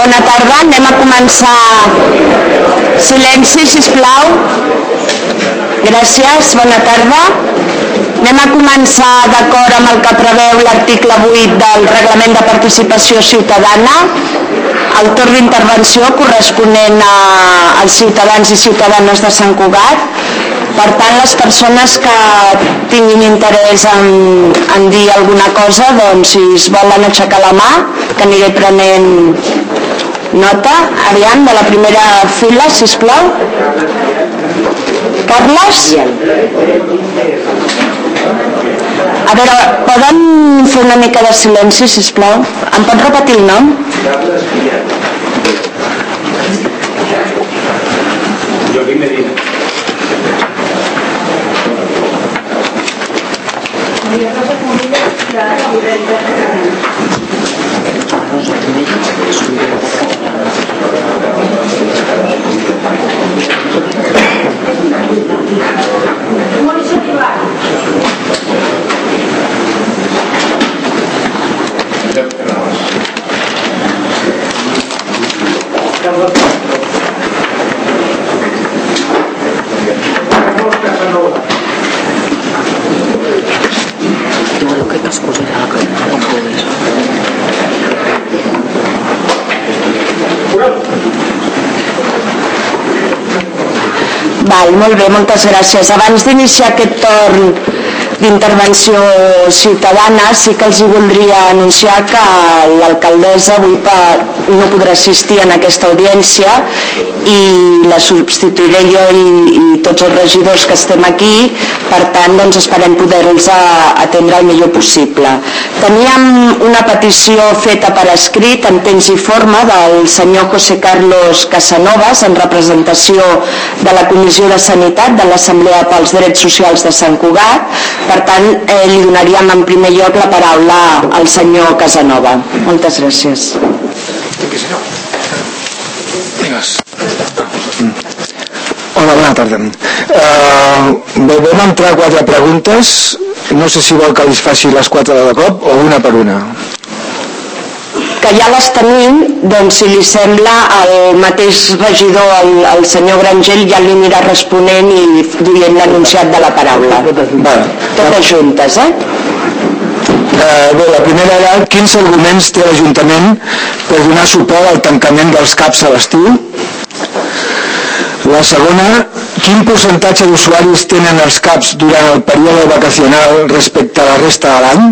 Bona tarda, anem a començar. Silenci, sisplau. Gràcies, bona tarda. Anem a començar d'acord amb el que preveu l'article 8 del Reglament de Participació Ciutadana. El torn d'intervenció corresponent als ciutadans i ciutadanes de Sant Cugat. Per tant, les persones que tinguin interès en dir alguna cosa, doncs si es volen aixecar la mà, que aniré prenent nota. Aviam, de la primera fila, sisplau. Carles? A veure, poden fer una mica de silenci, sisplau? Em pot repetir el nom? Joaquim Medina. Molt bé, moltes gràcies. Abans d'iniciar aquest torn d'intervenció ciutadana, sí que els voldria anunciar que l'alcaldessa avui no podrà assistir en aquesta audiència i la substituiré jo i tots els regidors que estem aquí. Per tant, doncs esperem poder-los atendre el millor possible. Teníem una petició feta per escrit en temps i forma del senyor José Carlos Casanovas en representació de la Comissió de Sanitat de l'Assemblea pels Drets Socials de Sant Cugat. Per tant, li donaríem en primer lloc la paraula al senyor Casanova. Moltes gràcies. Hola, bona tarda. Vam entrar 4 preguntes. No sé si vol que li faci les 4 de cop o una per una. Que ja les tenim, doncs si li sembla el mateix regidor, el senyor Grangell, ja li anirà responent i dient l'enunciat de la paraula. Totes juntes, Bé, la primera era quins arguments té l'Ajuntament per donar suport al tancament dels CAPs a l'estiu. La segona, quin percentatge d'usuaris tenen els CAPs durant el període vacacional respecte a la resta de l'any?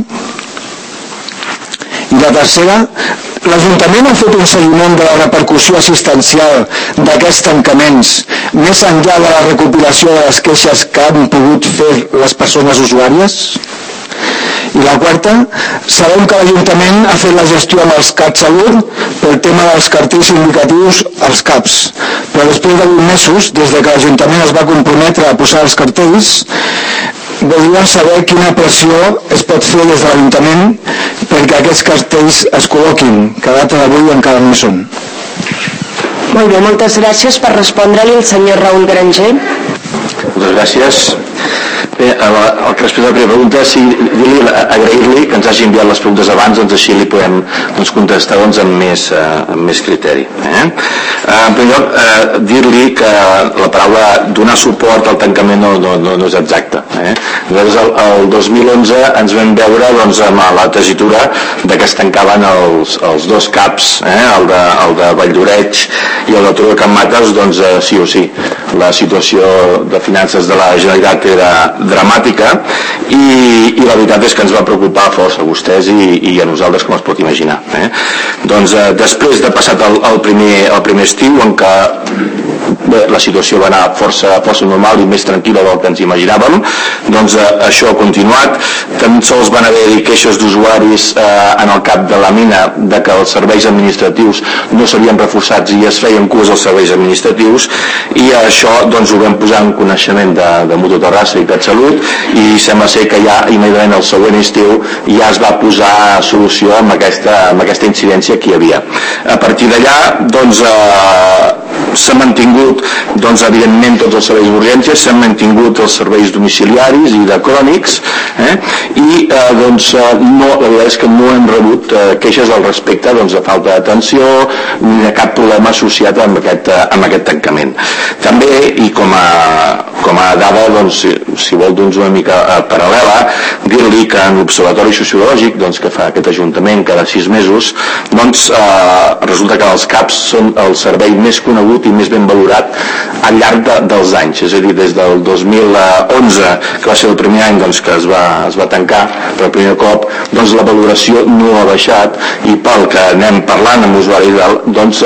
I la tercera, l'Ajuntament ha fet un seguiment de la repercussió assistencial d'aquests tancaments més enllà de la recopilació de les queixes que han pogut fer les persones usuàries? I la quarta, sabem que l'Ajuntament ha fet la gestió amb els CatSalut pel tema dels cartells indicatius als CAPs, però després de 8 mesos, des de que l'Ajuntament es va comprometre a posar els cartells, voldríem saber quina pressió es pot fer des de l'Ajuntament perquè aquests cartells es col·loquin, que a data d'avui encara no hi són. Molt bé, moltes gràcies. Per respondre-li el senyor Raül Granger. Moltes gràcies. Bé, el que respecte a la primera pregunta, sí, agrair-li que ens hagi enviat les preguntes abans, doncs així li podem contestar amb més criteri. En primer lloc, dir-li que la paraula donar suport al tancament no és exacta. Nosaltres el 2011 ens vam veure amb la tessitura que es tancaven els 2 CAPs, el de Valldoreix i el de Turó de Can Mates, doncs sí o sí. La situació de finances de la Generalitat era dramàtica i la veritat és que ens va preocupar força a vostès i a nosaltres, com es pot imaginar. Doncs després de passat el primer estiu, en què la situació va anar força normal i més tranquil·la del que ens imaginàvem, doncs això ha continuat. Tan sols van haver-hi queixes d'usuaris en el cap de la mina de que els serveis administratius no serien reforçats i es feien cues als serveis administratius, i això doncs ho vam posar en coneixement de Mutu Terrassa i CatSalut, i sembla ser que ja immediatament el següent estiu ja es va posar solució amb aquesta incidència que hi havia. A partir d'allà, doncs s'han mantingut, doncs, evidentment, tots els serveis d'urgències, s'han mantingut els serveis domiciliaris i de crònics, i doncs, no, la veritat és que no hem rebut queixes al respecte, doncs, de falta d'atenció ni de cap problema associat amb aquest tancament. També, i com a dada, doncs, si vol, doncs, una mica paral·lela, dir-li que en l'Observatori Sociològic, doncs, que fa aquest Ajuntament cada 6 mesos, doncs, resulta que els CAPs són el servei més conegut i més ben valorat al llarg dels anys, és a dir, des del 2011, que va ser el primer any, doncs, que es va tancar per primer cop, doncs la valoració no ha baixat, i pel que anem parlant amb usuaris, doncs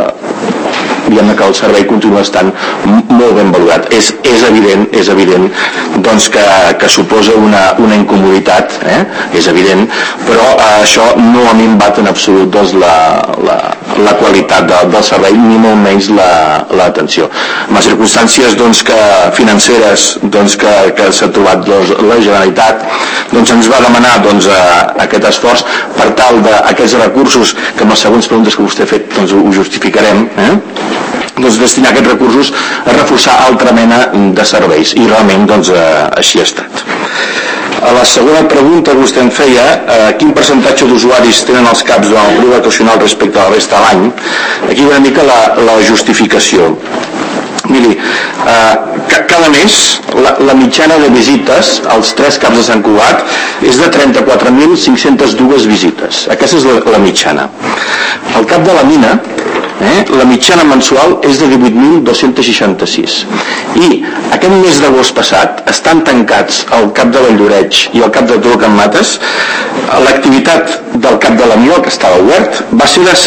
diguem que el servei continua estant molt ben valorat. És evident doncs que suposa una incomoditat, és evident, però això no ha minvat en absolut doncs, la qualitat del servei, ni molt menys l'atenció. En les circumstàncies doncs, financeres doncs, que s'ha trobat doncs, la Generalitat, doncs ens va demanar doncs, aquest esforç per tal d'aquests recursos, que amb les següents preguntes que vostè ha fet doncs, ho justificarem, doncs, destinar aquests recursos a reforçar altra mena de serveis, i realment doncs, així ha estat. A la segona pregunta que vostè em feia, quin percentatge d'usuaris tenen els CAPs durant el període vacacional respecte a la resta de l'any? Aquí una mica la justificació. Miri, cada mes la mitjana de visites als 3 CAPs de Sant Cugat és de 34.502 visites. Aquesta és la mitjana. Al CAP de la Mina, la mitjana mensual és de 18.266, i aquest mes d'agost passat estan tancats el CAP de Valldoreix i el CAP de Toro Can Mates. L'activitat del CAP de la Mina, que estava obert, va ser de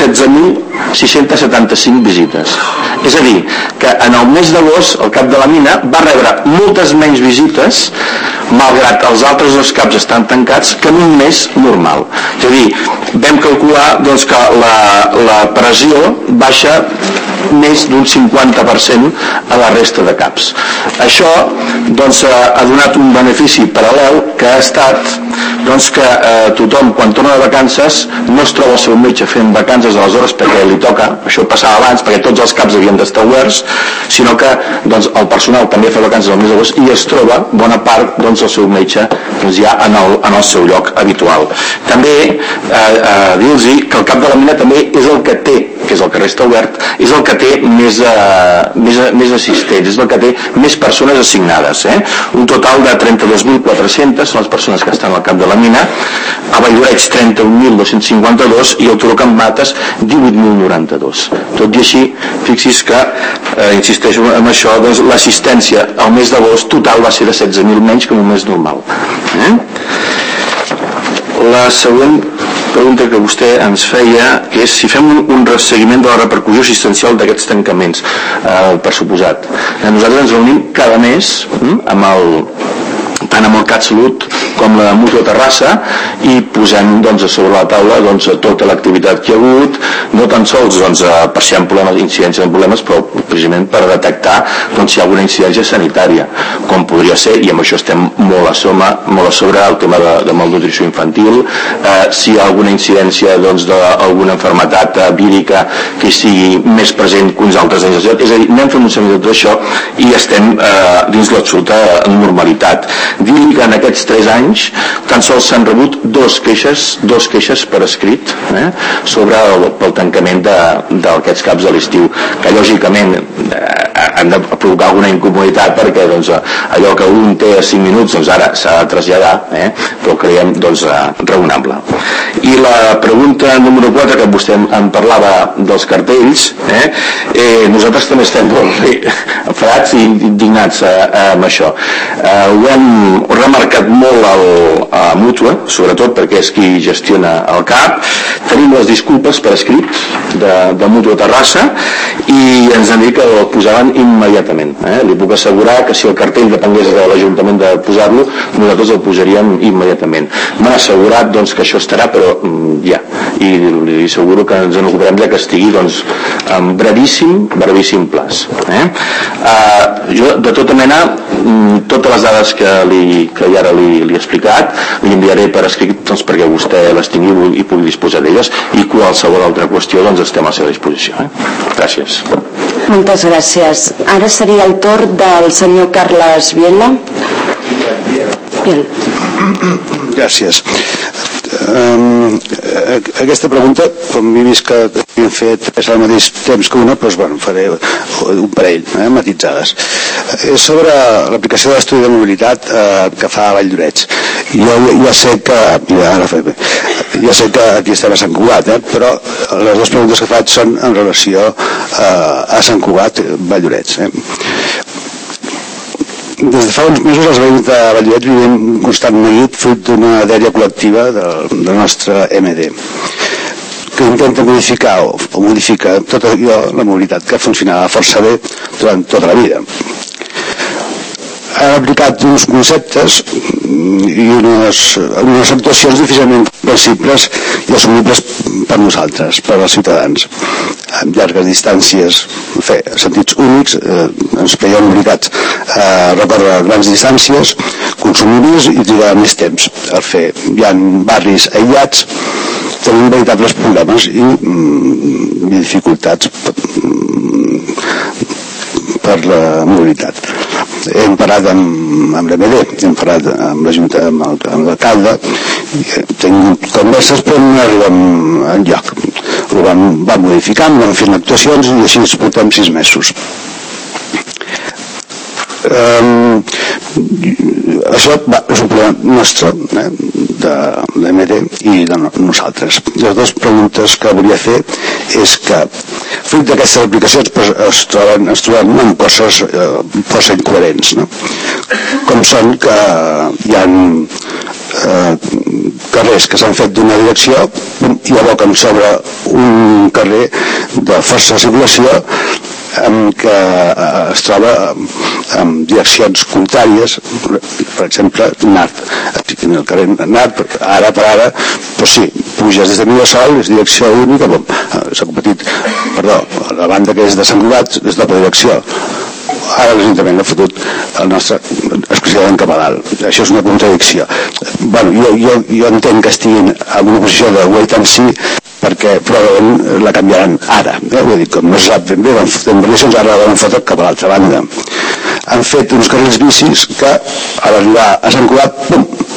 16.675 visites. És a dir, que en el mes d'agost el CAP de la Mina va rebre moltes menys visites, malgrat els altres 2 CAPs estan tancats, que en un mes normal. És a dir, vam calcular doncs, que la pressió baixa més d'un 50% a la resta de CAPs. Això doncs, ha donat un benefici paral·lel, que ha estat doncs, que tothom, quan torna de vacances, no es troba el seu metge fent vacances a les hores perquè li toca. Això passava abans, perquè tots els CAPs havien d'estar oberts, sinó que doncs, el personal també fa vacances al mes d'agost i es troba bona part doncs, el seu metge doncs, ja en el seu lloc habitual. També dir-los que el CAP de la Mina també és el que té, que és el que resta obert, és el que té més assistents, és el que té més persones assignades. Un total de 32.400 són les persones que estan al CAP de la Mina, a Valldoreix 31.252 i al Toro Can Mates 18.092. Tot i així, fixi's que, insisteixo en això, doncs, l'assistència al mes d'agost total va ser de 16.000 menys que en un mes normal. La següent pregunta que vostè ens feia és si fem un resseguiment de la repercussió assistencial d'aquests tancaments, per suposat. Nosaltres ens reunim cada mes tant amb el CatSalut com la Mútua Terrassa, i posem doncs, sobre la taula doncs, tota l'activitat que hi ha hagut, no tan sols doncs, per si hi ha problemes, incidències en problemes, però precisament per detectar doncs, si hi ha alguna incidència sanitària, com podria ser, i amb això estem molt a sobre el tema de malnutrició infantil, si hi ha alguna incidència doncs, d'alguna malaltia vírica que sigui més present que uns altres anys. És a dir, anem fent un seguiment de tot això i estem dins l'absoluta normalitat. Dir-li que en aquests 3 anys tan sols s'han rebut 2 queixes per escrit sobre el tancament d'aquests CAPs de l'estiu, que lògicament han de provocar alguna incomoditat perquè doncs, allò que un té a 5 minuts doncs ara s'ha de traslladar, però creiem doncs, raonable. I la pregunta número 4, que vostè em parlava dels cartells, nosaltres també estem molt enfadats i indignats amb això. Ho hem remarcat molt a Mútua, sobretot perquè és qui gestiona el CAP. Tenim les disculpes per escrit de Mútua Terrassa i ens han dit que el posaran immediatament. Li puc assegurar que si el cartell depengués de l'Ajuntament de posar-lo, nosaltres el posaríem immediatament. M'han assegurat doncs, que això estarà, però ja, i li asseguro que ens en ocuparem que estigui doncs, en brevíssim plaç. Jo, de tota mena, totes les dades que ara li he explicat, li enviaré per escrit doncs, perquè vostè les tingui i pugui disposar d'elles, i qualsevol altra qüestió doncs, estem a la seva disposició. Gràcies. Moltes gràcies. Ara seria el torn del senyor Carles Viela. Gràcies. Aquesta pregunta, com he vist que hem fet al mateix temps que una, doncs, bueno, faré un parell, matitzades. És sobre l'aplicació de l'estudi de mobilitat que fa a Valldoreix. Jo sé que aquí estem a Sant Cugat, però les dues preguntes que faig són en relació a Sant Cugat, Valldoreix. Des de fa uns mesos els veïns de Valldoreix vivim un constant neguit fruit d'una dèria col·lectiva del nostre MD que intenta modificar o modifica tota la mobilitat que funcionava força bé durant tota la vida. Han aplicat uns conceptes i unes actuacions difícilment comprensibles i assumibles per nosaltres, per als ciutadans. Amb llargues distàncies, sentits únics, ens veiem obligats a recórrer grans distàncies, consumir més i trigar més temps al fer. Hi ha barris aïllats, tenim veritables problemes i dificultats per la mobilitat. Hem parlat amb l'MD, hem parlat amb l'alcalde, tenim converses però no arribem enlloc. Ho vam modificant, vam fent actuacions i així ens portem 6 mesos. Això és un problema nostre, de l'MD i de nosaltres. Les dues preguntes que volia fer és que fruit d'aquestes aplicacions es troben amb coses força incoherents, com són que hi ha carrers que s'han fet d'una direcció i aboquen sobre un carrer de força circulació que es troba en direccions contràries, per exemple, Nart. En el carrer Nart, ara per ara, doncs sí, puges des de Mirasol, és direcció única, s'ha competit, la banda que és de Sant Cugat és doble direcció. Ara l'Ajuntament ha fotut el nostre exclusivament cap a dalt. Això és una contradicció. Jo entenc que estiguin en una posició de wait and see perquè probablement la canviaran ara. Vull dir, com no se sap ben bé, en relacions ara la van fotre cap a l'altra banda. Han fet uns carrils bicis que a l'arribar a Sant Cugat,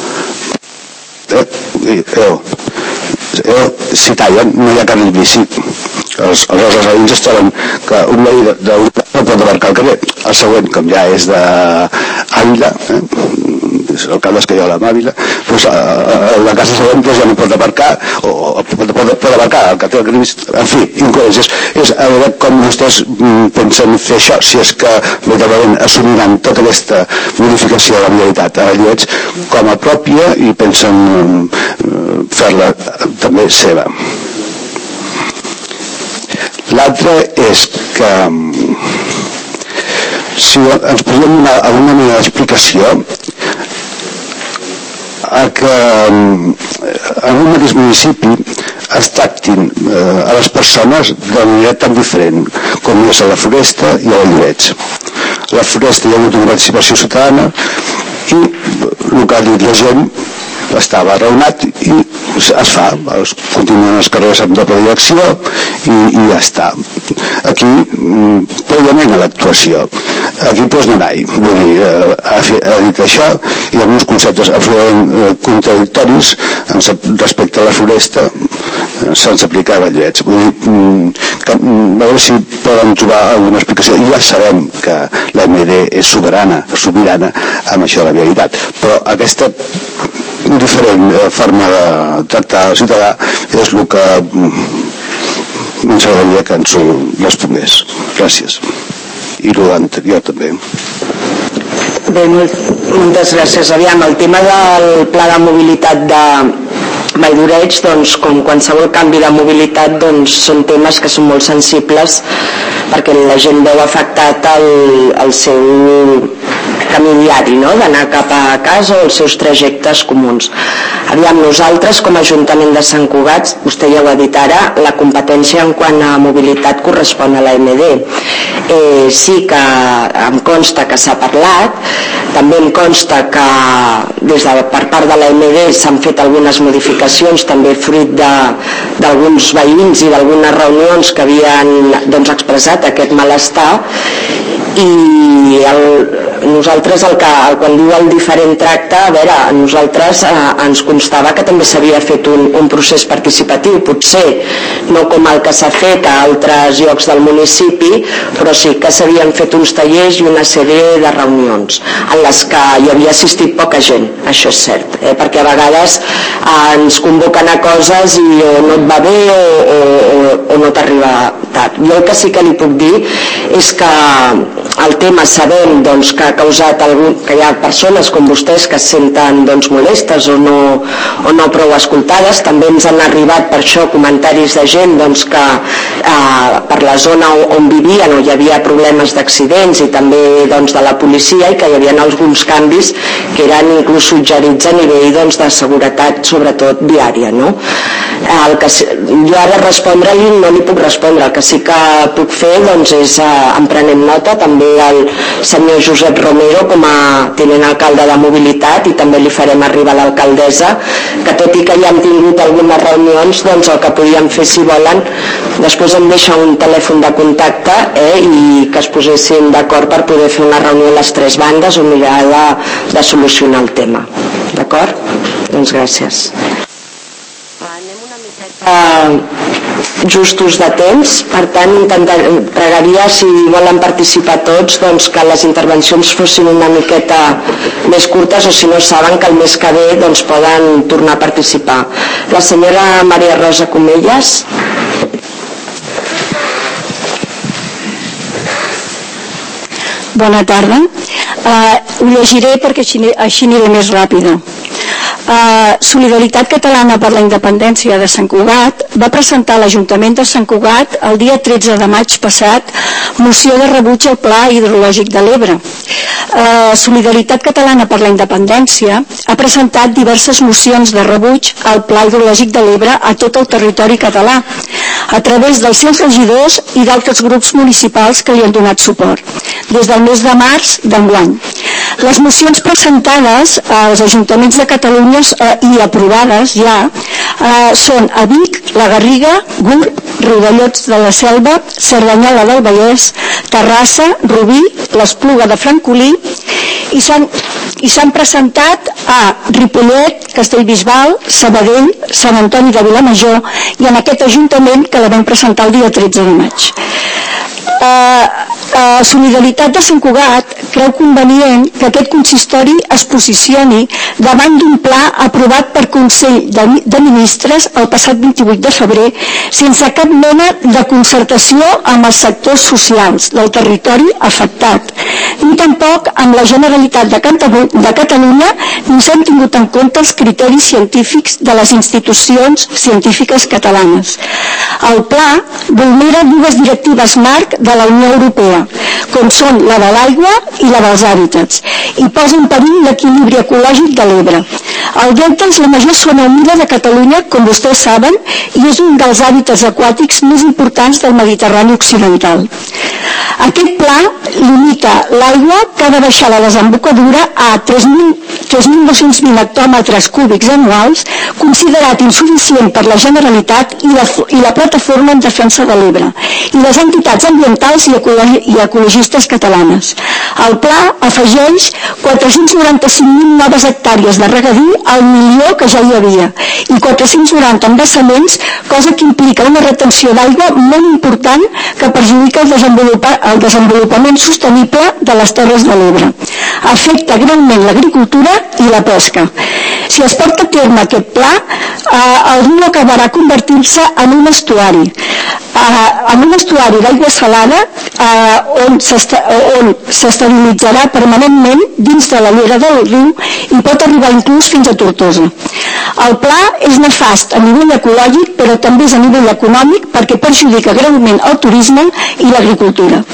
si tallen, no hi ha carril bici. Els veïns es troben que un veí no pot abarcar el carrer. El següent, com ja és d'Àvila, és l'alcalde Escaiola d'Àvila, doncs la casa següent ja no pot aparcar, o pot aparcar el que té el carril, en fi, incoherents. És a veure com vostès pensen fer això, si és que veritablement assumiran tota aquesta modificació de la vialitat a Valldoreix com a pròpia i pensen fer-la també seva. L'altre és que si ens posem alguna mena d'explicació que en un mateix municipi es tractin a les persones de manera tan diferent com és a la Floresta i a Valldoreix. A la Floresta hi ha hagut una participació ciutadana i el que ha dit la gent estava raonat i es fa, continuen els carrers amb doble direcció i ja està. Aquí previament a l'actuació, aquí doncs no n'hi ha. Vull dir, ha dit això i hi ha uns conceptes absolutament contradictoris respecte a la Floresta sense aplicar a Valldoreix. Vull dir, a veure si poden trobar alguna explicació. I ja sabem que la MD és sobirana amb això de la vialitat, però aquesta diferent forma de tractar el ciutadà és el que ens agradaria que ens ho respongués. Gràcies. I l'anterior també. Bé, moltes gràcies. Aviam, el tema del pla de mobilitat de Valldoreix, doncs, com qualsevol canvi de mobilitat, doncs, són temes que són molt sensibles perquè la gent veu afectat el seu camí diari, no? D'anar cap a casa o els seus trajectes comuns. Aviam, nosaltres com a Ajuntament de Sant Cugat, vostè ja ho ha dit ara, la competència en quant a mobilitat correspon a l'AMD. Sí que em consta que s'ha parlat, també em consta que per part de l'AMD s'han fet algunes modificacions, també fruit d'alguns veïns i d'algunes reunions que havien expressat aquest malestar, i nosaltres quan diu el diferent tracte, a veure, a nosaltres ens constava que també s'havia fet un procés participatiu, potser no com el que s'ha fet a altres llocs del municipi, però sí que s'havien fet uns tallers i una sèrie de reunions en les que hi havia assistit poca gent, això és cert, perquè a vegades ens convoquen a coses i o no et va bé o no t'arriba tard. Jo el que sí que li puc dir és que el tema sabem que ha causat que hi ha persones com vostès que es senten molestes o no prou escoltades. També ens han arribat per això comentaris de gent que per la zona on vivien o hi havia problemes d'accidents i també de la policia, i que hi havia alguns canvis que eren inclús suggerits a nivell de seguretat, sobretot viària, no? Jo ara respondre-li no li puc respondre, el que sí que puc fer és en prenem nota també el senyor Josep Romero com a tinent alcalde de mobilitat, i també li farem arribar a l'alcaldessa que tot i que ja hem tingut algunes reunions, el que podíem fer, si volen, després em deixa un telèfon de contacte i que es posessin d'acord per poder fer una reunió a les tres bandes o mirar de solucionar el tema. D'acord? Doncs gràcies. Anem una miqueta justos de temps, per tant pregaria, si volen participar tots, que les intervencions fossin una miqueta més curtes, o si no saben que el mes que ve poden tornar a participar. La senyora Maria Rosa Comelles. Bona tarda. Ho llegiré perquè així aniré més ràpida. Solidaritat Catalana per la Independència de Sant Cugat va presentar a l'Ajuntament de Sant Cugat el dia 13 de maig passat moció de rebuig al Pla Hidrològic de l'Ebre. Solidaritat Catalana per la Independència ha presentat diverses mocions de rebuig al Pla Hidrològic de l'Ebre a tot el territori català, a través dels seus regidors i d'altres grups municipals que li han donat suport, des del mes de març d'enguany. Les mocions presentades als ajuntaments de Catalunya i aprovades ja són a Vic, la Garriga, Gurb, Riudellots de la Selva, Cerdanyola del Vallès, Terrassa, Rubí, l'Espluga de Francolí, i s'han presentat a Ripollet, Castellbisbal, Sabadell, Sant Antoni de Vilamajor, i en aquest ajuntament que la vam presentar el dia 13 de maig. Solidaritat de Sant Cugat creu convenient que aquest consistori es posicioni davant d'un pla aprovat per Consell de Ministres el passat 28 de febrer sense cap mena de concertació amb els sectors socials del territori afectat, ni tampoc amb la Generalitat de Catalunya, ni s'han tingut en compte els criteris científics de les institucions científiques catalanes. El pla vulnera dues directives marc de la Unió Europea, com són la de l'aigua i la dels hàbitats, i posa en perill l'equilibri ecològic de l'Ebre. El delta és la major zona humida de Catalunya, com vostès saben, i és un dels hàbitats aquàtics més importants del Mediterrani occidental. Aquest pla limita l'aigua que ha de baixar la desembocadura a 3.200.000 hectòmetres cúbics anuals, considerat insuficient per la Generalitat i la Plataforma en Defensa de l'Ebre, i les entitats ambientals i ecologistes catalanes. El pla afegeix 495.000 noves hectàrees de regadí al milió que ja hi havia, i 490 embassaments, cosa que implica una retenció d'aigua molt important que perjudica el desenvolupament sostenible de les Terres de l'Ebre. Afecta greument l'agricultura i la pesca. Si es porta a terme aquest pla, el riu acabarà convertint-se en un estuari d'aigua salada on s'estabilitzarà permanentment dins de la llera del riu i pot arribar inclús fins a Tortosa. El pla és nefast a nivell ecològic, però també és a nivell econòmic perquè perjudica greument el turisme i l'agricultura.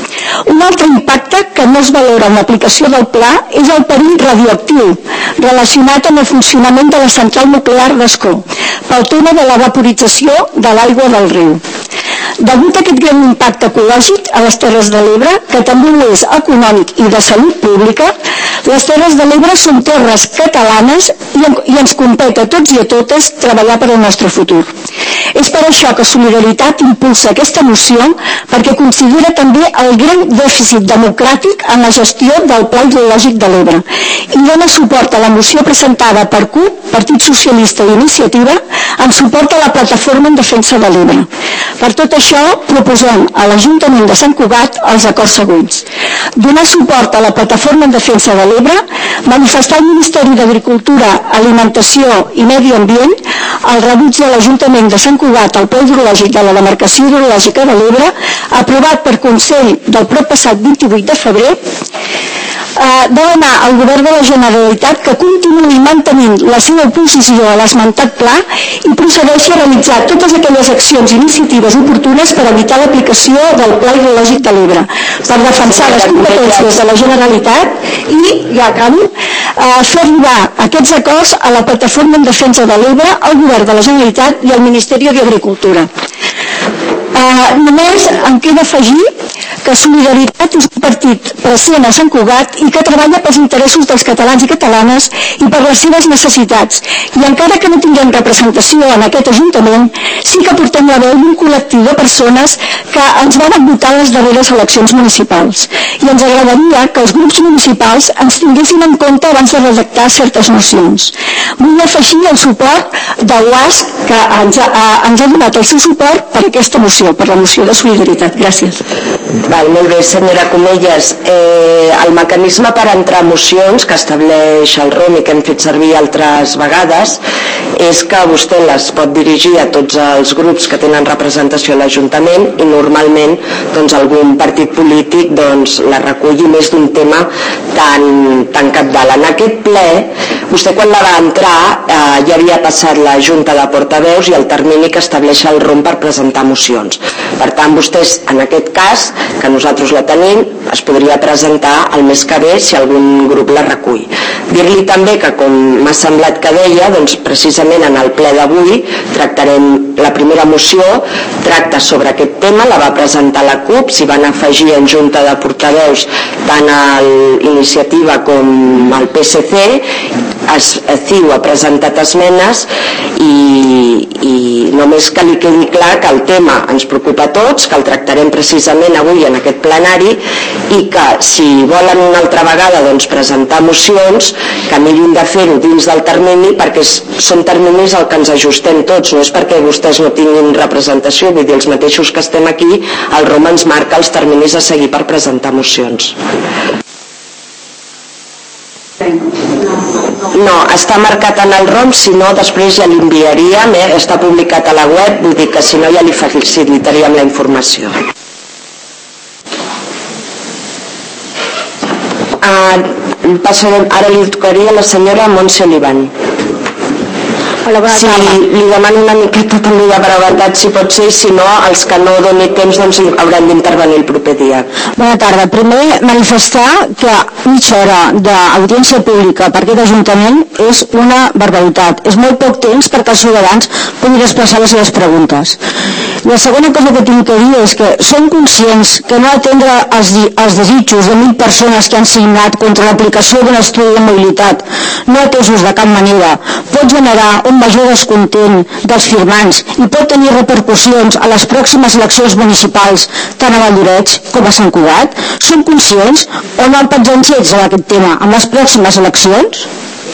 Un altre impacte que no es valora en l'aplicació del pla és el perill radioactiu relacionat amb el funcionament de la central nuclear d'Ascó pel tema de la vaporització de l'aigua del riu. Degut a aquest gran impacte ecològic a les Terres de l'Ebre, que també ho és econòmic i de salut pública, les Terres de l'Ebre són terres catalanes i ens compete a tots i a totes treballar per al nostre futur. És per això que Solidaritat impulsa aquesta moció, perquè considera també el gran dèficit democràtic en la gestió del Pla Hidrològic de l'Ebre i dona suport a la moció presentada per CUP, Partit Socialista i Iniciativa, en suport a la Plataforma en Defensa de l'Ebre. Per tot això, proposem a l'Ajuntament de Sant Cugat els acords següents. Donar suport a la Plataforma en Defensa de l'Ebre, manifestar al Ministeri d'Agricultura, Alimentació i Medi Ambient el rebuig de l'Ajuntament de Sant Cugat al Pla Hidrològic de la demarcació hidrològica de l'Ebre, aprovat per Consell del passat 28 de febrer, demanar al Govern de la Generalitat que continuï mantenint la seva oposició a l'esmentat pla i procedeixi a realitzar totes aquelles accions i iniciatives oportunes per evitar l'aplicació del Pla Hidrològic de l'Ebre, per defensar les competències de la Generalitat i, ja acabo, fer arribar aquests acords a la Plataforma en Defensa de l'Ebre, al Govern de la Generalitat i al Ministeri d'Agricultura. Només em queda afegir que Solidaritat és un partit present a Sant Cugat i que treballa pels interessos dels catalans i catalanes i per les seves necessitats. I encara que no tinguem representació en aquest Ajuntament, sí que portem la veu d'un col·lectiu de persones que ens van votar a les darreres eleccions municipals. I ens agradaria que els grups municipals ens tinguessin en compte abans de redactar certes mocions. Vull afegir el suport de UASC, que ens ha donat el seu suport per aquesta moció, per la moció de Solidaritat. Gràcies. Val, molt bé, senyora Comelles. El mecanisme per entrar a mocions que estableix el ROM i que hem fet servir altres vegades és que vostè les pot dirigir a tots els grups que tenen representació a l'Ajuntament i normalment doncs, algun partit polític doncs, la reculli més d'un tema tan cabdal. En aquest ple, vostè quan la va entrar ja havia passat la Junta de Portaveus i el termini que estableix el ROM per presentar mocions. Per tant, vostès, en aquest cas, que nosaltres la tenim, es podria presentar el mes que ve si algun grup la recull. Dir-li també que, com m'ha semblat que deia, doncs precisament en el ple d'avui tractarem la primera moció, tracta sobre aquest tema, la va presentar la CUP, s'hi van afegir en Junta de Portaveus tant a l'Iniciativa com al PSC, CiU ha presentat esmenes i només que li quedi clar que el tema ens preocupa a tots, que el tractarem precisament avui en aquest plenari i que si volen una altra vegada doncs, presentar mocions, que millor de fer-ho dins del termini perquè són terminis al que ens ajustem tots, no és perquè vostès no tinguin representació, vull dir, els mateixos que estem aquí, el ROM ens marca els terminis a seguir per presentar mocions. No, està marcat en el ROM, si no després ja l'enviaríem, està publicat a la web, vull dir que si no ja li facilitaríem la informació. Ara li tocaria a la senyora Montse Olivan. Hola, bona tarda. Li demano una miqueta també de brevetat, si pot ser, si no, els que no doni temps doncs hauran d'intervenir el proper dia. Bona tarda. Primer, manifestar que mitja hora d'audiència pública per aquest Ajuntament és una barbaritat. És molt poc temps perquè els ciutadans puguin expressar les seves preguntes. La segona cosa que tinc que dir és que som conscients que no atendre els desitjos de 1.000 persones que han signat contra l'aplicació d'un estudi de mobilitat, no atesos de cap manera, pot generar un major descontent dels firmants i pot tenir repercussions a les pròximes eleccions municipals tant a Valldoreix com a Sant Cugat. Som conscients o no pensem gens en aquest tema amb les pròximes eleccions?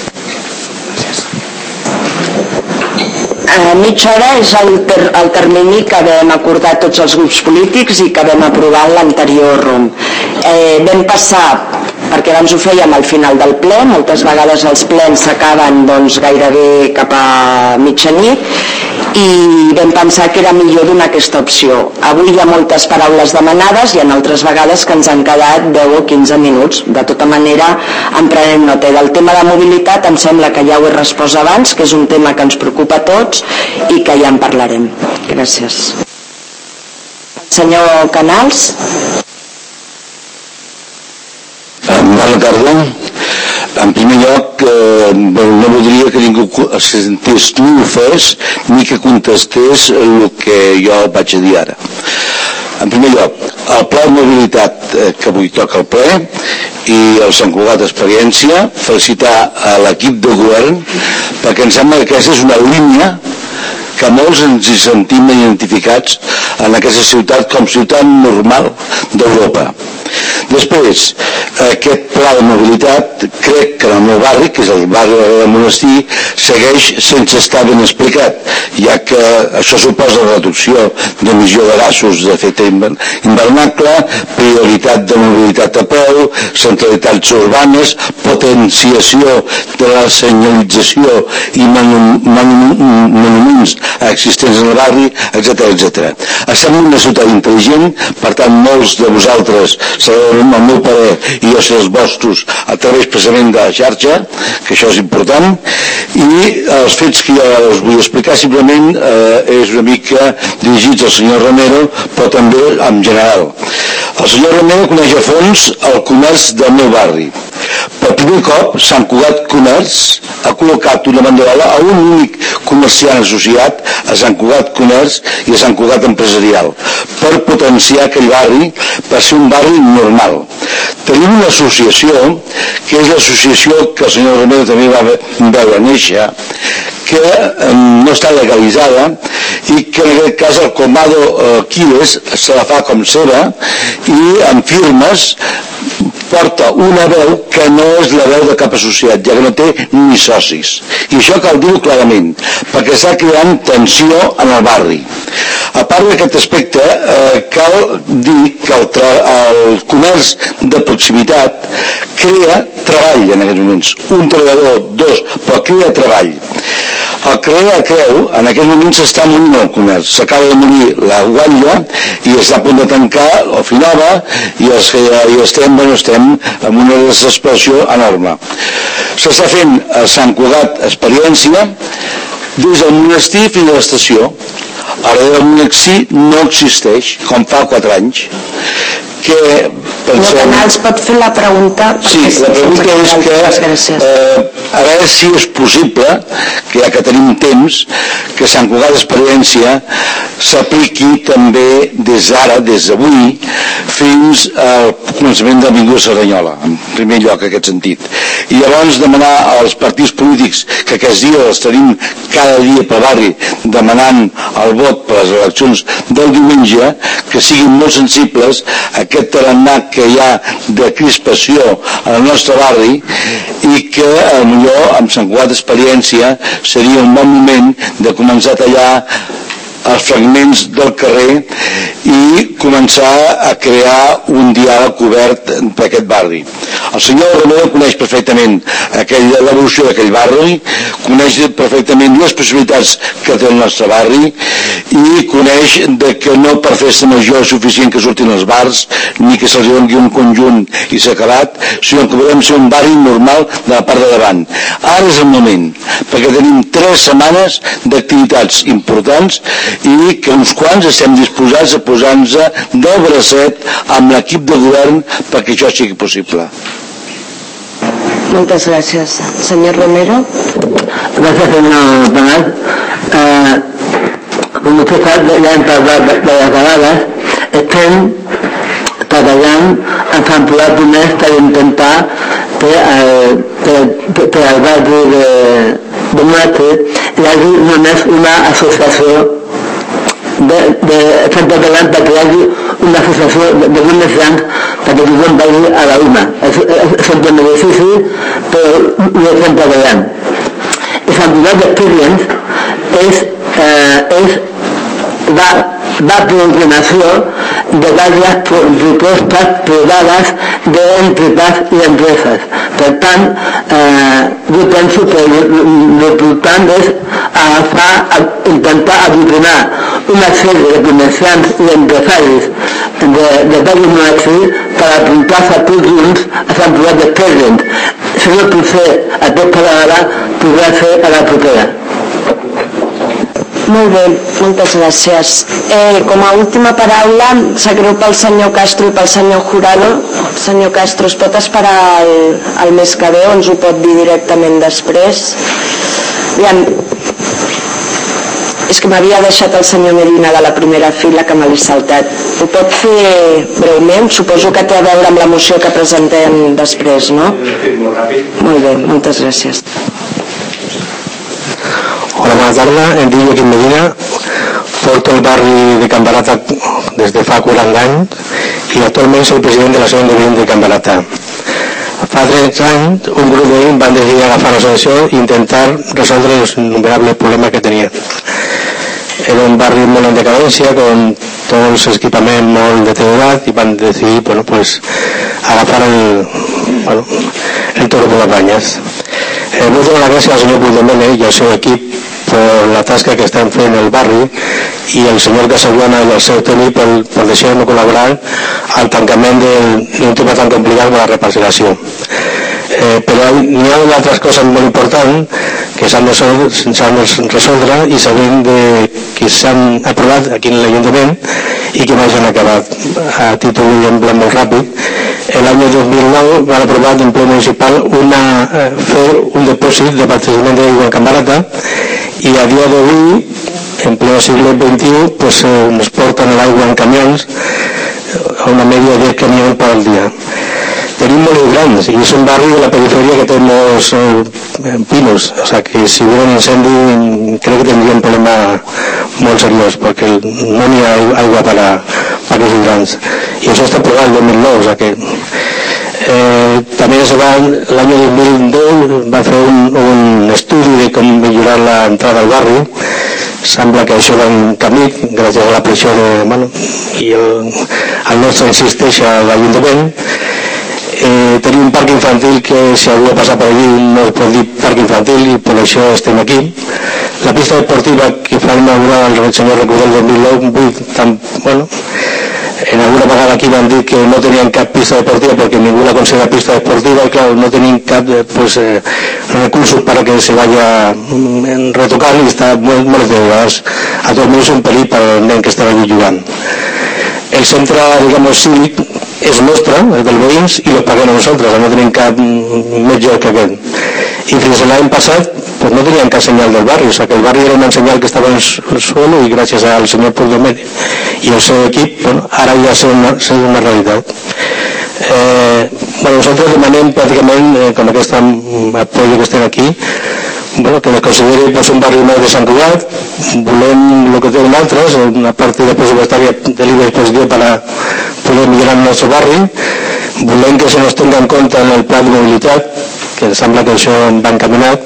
Mitja hora és el termini que vam acordar tots els grups polítics i que vam aprovar l'anterior ROM. Vam passar, perquè abans ho fèiem al final del ple, moltes vegades els plens s'acaben doncs, gairebé cap a mitjanit, i vam pensar que era millor donar aquesta opció. Avui hi ha moltes paraules demanades i en altres vegades que ens han quedat 10 o 15 minuts. De tota manera, en prenem nota. Del tema de mobilitat em sembla que ja ho he respost abans, que és un tema que ens preocupa a tots i que ja en parlarem. Gràcies. Senyor Canals. Bona tarda. En primer lloc, no voldria que ningú se sentés ni ofès ni que contestés el que jo vaig a dir ara. En primer lloc, el pla de mobilitat que avui toca el ple i el Sant Cugat Experiència, felicitar a l'equip de govern perquè em sembla que aquesta és una línia que molts ens hi sentim identificats en aquesta ciutat com ciutat normal d'Europa. Després, aquest pla de mobilitat, crec que en el meu barri, que és el barri del Monestir, segueix sense estar ben explicat, ja que això suposa reducció d'emissió de gasos d'efecte hivernacle, prioritat de mobilitat a peu, centralitats urbanes, potenciació de la senyalització i monuments existents en el barri, etc. Estem en una ciutat intel·ligent, per tant molts de vosaltres sabeu el meu parer i jo sé els vostres a través precisament de la xarxa, que això és important, i els fets que jo us vull explicar simplement és una mica dirigits al senyor Romero, però també en general. El senyor Romero coneix a fons el comerç del meu barri. Per primer cop, Sant Cugat Comerç ha col·locat una banderola a un únic comerciant associat, a Sant Cugat Comerç i a Sant Cugat Empresarial, per potenciar aquell barri, per ser un barri normal. Tenim una associació, que és l'associació que el senyor Romero també va veure néixer, que no està legalitzada i que en aquest cas el Comado Quiles se la fa com seva i en firmes porta una veu que no és la veu de cap associat, ja que no té ni socis. I això cal dir-ho clarament, perquè està creant tensió en el barri. A part d'aquest aspecte, cal dir que el comerç de proximitat crea treball en aquests moments. Un treballador, dos, però crea treball. El carrer a Creu, en aquest moment s'està morint el comerç. S'acaba de morir la Guatlla i està a punt de tancar o Finova i estem en una desesperació enorme. S'està fent a Sant Cugat Experiència des del Monestir fins a l'estació. Ara el Monestir no existeix, com fa 4 anys. Senyor Canals, pot fer la pregunta? Sí, la pregunta és que a veure si és possible, que ja que tenim temps, que Sant Cugat Experiència s'apliqui també des d'ara, des d'avui, fins al començament de l'Avinguda Cerdanyola, en primer lloc, en aquest sentit. I llavors demanar als partits polítics, que aquests dies els tenim cada dia per barri, demanant el vot per les eleccions del diumenge, que siguin molt sensibles a aquest tarannà que hi ha de crispació en el nostre barri i que potser amb Sant Cugat Experiència seria un bon moment de començar a tallar els fragments del carrer i començar a crear un diàleg obert per aquest barri. El senyor Romero coneix perfectament l'evolució d'aquell barri, coneix perfectament les possibilitats que té el nostre barri i coneix que no per festa major és suficient que surtin els bars ni que se'ls doni un conjunt i s'ha acabat, sinó que podem ser un barri normal de la part de davant. Ara és el moment, perquè tenim 3 setmanes d'activitats importants i que uns quants estem disposats a posar-nos del bracet amb l'equip de govern perquè això sigui possible. Moltes gràcies. Senyor Romero. Gràcies, senyor Penal. Com vostè sap, ja hem parlat de les vegades, estem treballant en Sant Cugat Comerç per intentar per al barri de Monestir hi hagi només una associació estem treballant perquè hi hagi una associació de comerciants perquè tothom vagi a la una. És un tema difícil, però ho estem treballant. I Sant Cugat Experience va a continuació de varias propuestas privadas de entitats i empreses. Per tant, jo penso que l'important és intentar aglutinar una sèrie de comerciants i empresaris de barri Monestir per apuntar-se tots junts a Sant Cugat Experience. Si no pot ser aquesta vegada, podrà ser a la propera. Molt bé, moltes gràcies. Com a última paraula, sap greu pel senyor Castro i pel senyor Jurado. Senyor Castro, es pot esperar el mes que ve o ens ho pot dir directament després? Aviam, és que m'havia deixat el senyor Medina de la primera fila, que me l'he saltat. Ho pot fer breument? Suposo que té a veure amb la moció que presentem després, no? Molt ràpid. Molt bé, moltes gràcies. Hola, bona tarda, em dic Joaquim Medina, porto el barri de Can Barata des de fa 40 anys i actualment soc president de l'Associació de Veïns de Can Barata. Fa 3 anys un grup de veïns van decidir agafar l'associació i intentar resoldre els innumerables problemes que tenien. Era un barri molt en decadència, amb tots els equipaments molt deteriorats i van decidir agafar el toro per les banyes. Vull donar les gràcies al senyor Puigdomènech i al seu equip per la tasca que estan fent el barri i el senyor Casaduana i el seu tècnic per deixar-nos col·laborar al tancament d'un tema tan complicat com la reparcel·lació. Però hi ha altres coses molt importants que s'han de resoldre i sabem que s'han aprovat aquí en l'Ajuntament i que mai s'han acabat. A títol d'exemple molt ràpid, l'any 2009 van aprovar en ple municipal fer un depòsit de abasteciment d'aigua a Can Barata i a dia d'avui, en ple segle XXI, ens porten l'aigua en camions a una media de 10 camions per al dia. Tenim molts grans i és un barri de la perifèria que té molts pinos, o sigui que si hubiera un incendi crec que tindria un problema molt seriós perquè no n'hi ha aigua per a aquests grans i això està aprovat el 2009, o sigui que també l'any 2010 va fer un estudi de com millorar l'entrada al barri. Sembla que això va en camí gràcies a la pressió i el nostre insisteix a l'Ajuntament. Tenim un parc infantil que si algú ha passat per allí no es pot dir parc infantil i per això estem aquí. La pista deportiva que fa inaugurar el senyor Recordó el 2009, en alguna vegada aquí van dir que no tenien cap pista deportiva perquè ningú la considera pista deportiva i clar, no tenim cap recursos para que se vaya retocant i està molt deteriorats. A tot és un perill per al nen que estava allí jugant. El centre, cívic és nostre, és dels veïns i lo paguem nosaltres, no tenim cap més lloc que aquest. I fins l'any passat no teníem cap senyal del barri, o sigui que el barri era una senyal que estava al suelo i gràcies al senyor Puigdomènech i el seu equip, ara ja és una realitat. Nosaltres demanem pràcticament, com aquest apoyo que estem aquí, que es consideri un barri nou de Sant Cugat. Volem el que tenen altres, una partida pressupostària de libre disposició per poder millorar el nostre barri. Volem que se nos tenga en compte en el pla de mobilitat, que em sembla que això va encaminat,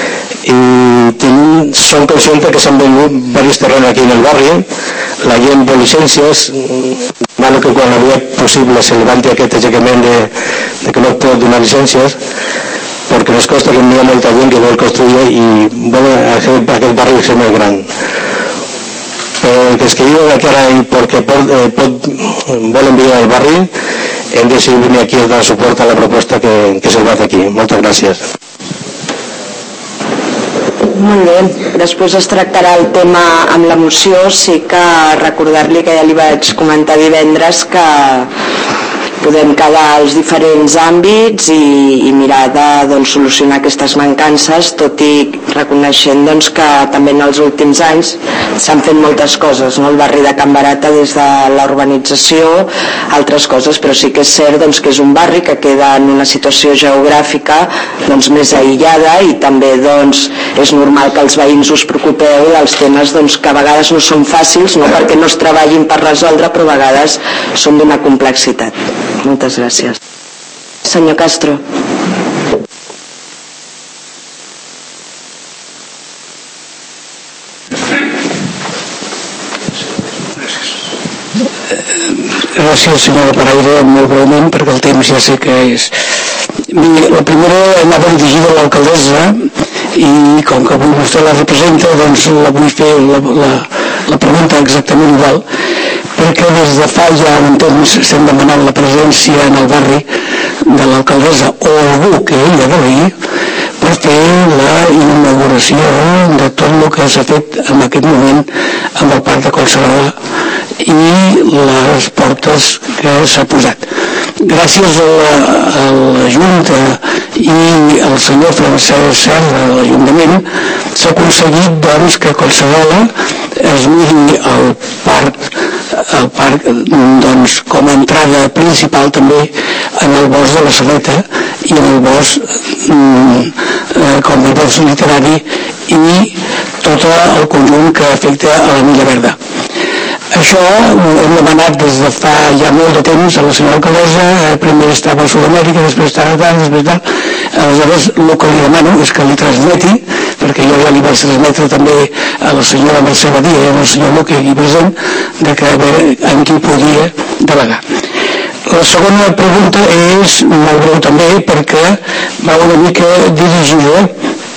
i som conscients que s'han venut diversos terrenys aquí en el barri. La gent vol llicències, demano que quan havia possible se levanti aquest aixecament de que no pot donar llicències, perquè ens costa que hi ha molta gent que vol construir i vol fer aquest barri ser més gran. Els que viuen aquí ara i perquè volen viure al barri hem decidit venir aquí a dar suport a la proposta que se va aquí. Moltes gràcies. Molt bé, després es tractarà el tema amb la moció. Sí que recordar-li que ja li vaig comentar divendres que podem quedar als diferents àmbits i mirar de solucionar aquestes mancances, tot i reconeixent que també en els últims anys s'han fet moltes coses, el barri de Can Barata des de la urbanització, altres coses, però sí que és cert que és un barri que queda en una situació geogràfica més aïllada i també és normal que els veïns us preocupeu dels temes que a vegades no són fàcils, no perquè no es treballin per resoldre, però a vegades són d'una complexitat. Moltes gràcies. Senyor Castro. Gràcies, senyora Paraire, molt breument, perquè el temps ja sé que és... La primera anava dirigida a l'alcaldessa i com que avui vostè la representa, la vull fer la pregunta exactament igual, perquè des de fa ja un temps estem demanant la presència en el barri de l'alcaldessa o algú que ella vulgui per fer la inauguració de tot el que s'ha fet en aquest moment amb el Parc de Collserola i les portes que s'ha posat. Gràcies a la Junta i al senyor Francesc Serra de l'Ajuntament s'ha aconseguit doncs, que Collserola es miri el parc doncs, com a entrada principal també en el bosc de la Saleta i en el bosc com el bosc literari i tot el conjunt que afecta a la Milla Verda. Això ho hem demanat des de fa ja molt de temps a la senyora alcaldessa, primer estava a Sud-amèrica, després estava tant, després tant. Aleshores, el que li demano és que li transmeti, perquè jo ja li vaig transmetre també a la senyora Mercè Badia i al senyor Luque aquí present, de que a veure en qui podia delegar. La segona pregunta és molt breu també, perquè va una mica dirigida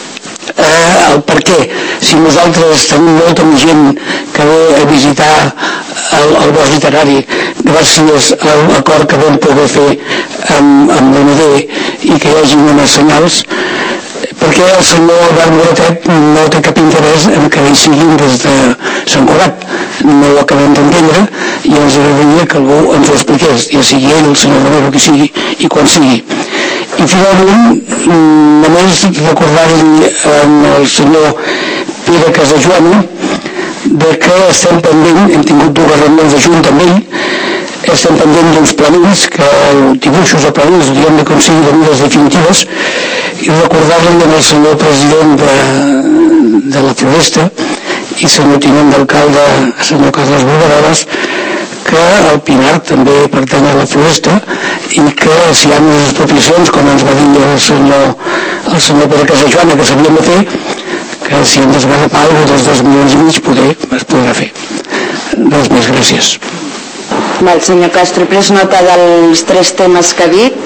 el per què. Si nosaltres tenim molta gent que ve a visitar el bosc literari gràcies a l'acord que vam poder fer amb l'UND i que hi hagi unes senyals, perquè el senyor Albert Moratet no té cap interès en que hi siguin des de Sant Cugat. No ho acabem d'entendre i ens agradaria que algú ens ho expliqués, ja sigui ell, el senyor Romero, qui sigui i quan sigui. I finalment, només recordar-li al senyor Pere Casajoana de que estem pendent, hem tingut dues reunions de Junta amb ell, estem pendent d'uns planins, que dibuixos o planins hauríem d'aconseguir de mides definitives, i recordar-li al senyor president de la Floresta i senyor tinent d'alcalde, senyor Carles Borderoles, que el Pinar també pertany a la Floresta i que si hi ha unes expropiacions, com ens va dir el senyor Pere Casajoana, que s'havien de fer, que si hem d'esgarrapar dels 2,5 milions es podrà fer. Res més, gràcies. El senyor Castro ha pres nota dels 3 temes que ha dit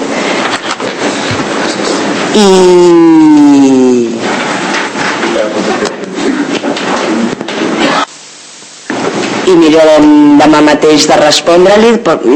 i mirarem demà mateix de respondre-li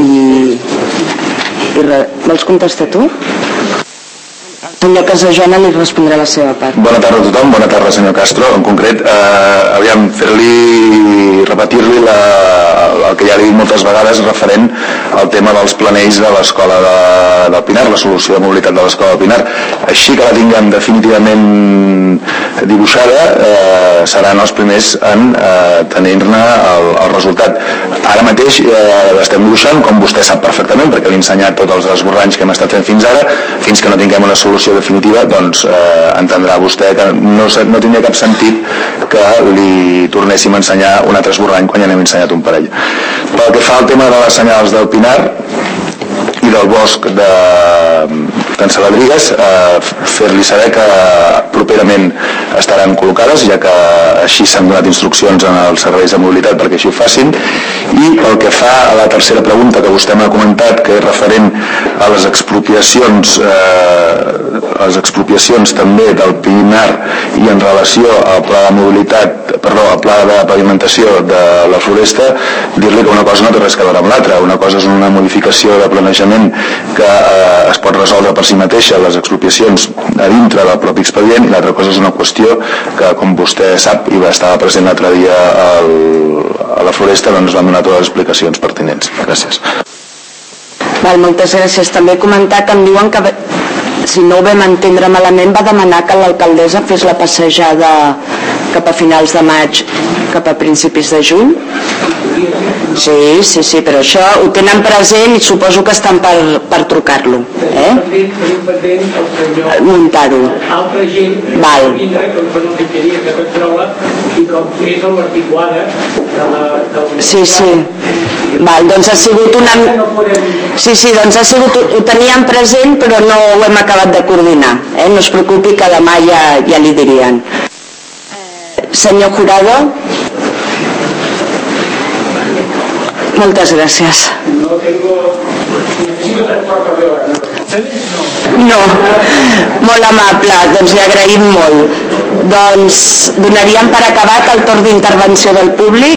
i vols contestar tu? Senyor Casajoana li respondrà la seva part. Bona tarda a tothom, bona tarda senyor Castro. En concret, aviam, repetir-li el que ja he dit moltes vegades referent al tema dels planells de l'escola del Pinar, la solució de mobilitat de l'escola del Pinar. Així que la tinguem definitivament dibuixada, seran els primers en tenir-ne el resultat. Ara mateix l'estem dibuixant, com vostè sap perfectament, perquè l'he ensenyat tots els esborranys que hem estat fent fins ara. Fins que no tinguem una solució definitiva, doncs entendrà vostè que no tindria cap sentit que li tornéssim a ensenyar un altre esborrany quan ja n'hem ensenyat un parell. Pel que fa al tema de les senyals del Pinar i del bosc de Can Saladrigues, fer-li saber que properament estaran col·locades, ja que així s'han donat instruccions en els serveis de mobilitat perquè així ho facin. I pel que fa a la tercera pregunta que vostè m'ha comentat, que és referent a les expropiacions també del Pinar i en relació al pla de mobilitat, al pla de pavimentació de la Floresta, dir-li que una cosa no té res a veure amb l'altra. Una cosa és una modificació de planejament que es pot resoldre per si mateixa, les expropiacions a dintre del propi expedient, i l'altra cosa és una qüestió que, com vostè sap i va estar present l'altre dia a la Floresta, doncs vam donar totes les explicacions pertinents. Gràcies. Moltes gràcies. També comentar que em diuen que, si no ho vam entendre malament, va demanar que l'alcaldessa fes la passejada cap a finals de maig, cap a principis de juny. Sí, però això ho tenen present i suposo que estan per trucar-lo. Muntar-ho. Altra gent Val. vindrà que no t'impedia que controla i com és l'articulada Sí. Val, doncs ha sigut una... Sí, doncs ha sigut... Ho teníem present però no ho hem acabat de coordinar. No es preocupi que demà ja li dirien. Senyor Jurado. Moltes gràcies. No, molt amable, doncs li agraïm molt. Doncs donaríem per acabat el torn d'intervenció del públic.